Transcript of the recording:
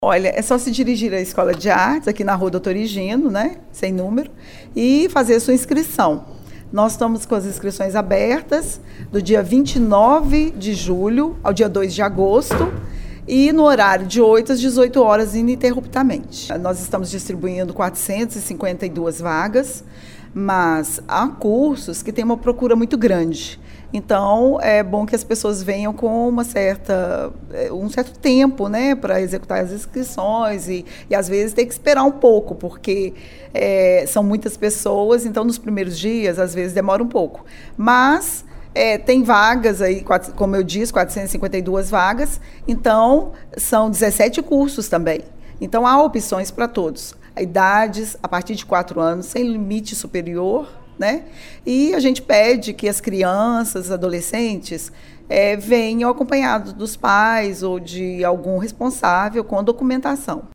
Olha, é só se dirigir à Escola de Artes, aqui na Rua Doutor Higino, né, sem número, e fazer a sua inscrição. Nós estamos com as inscrições abertas do dia 29 de julho ao dia 2 de agosto e no horário de 8 às 18 horas ininterruptamente. Nós estamos distribuindo 452 vagas, mas há cursos que têm uma procura muito grande. Então, é bom que as pessoas venham com um certo tempo, né, para executar as inscrições e às vezes tem que esperar um pouco, porque são muitas pessoas, então nos primeiros dias, às vezes demora um pouco. Mas tem vagas aí, como eu disse, 452 vagas, então são 17 cursos também. Então, há opções para todos. Idades a partir de 4 anos, sem limite superior, né? E a gente pede que as crianças, adolescentes, venham acompanhados dos pais ou de algum responsável com documentação.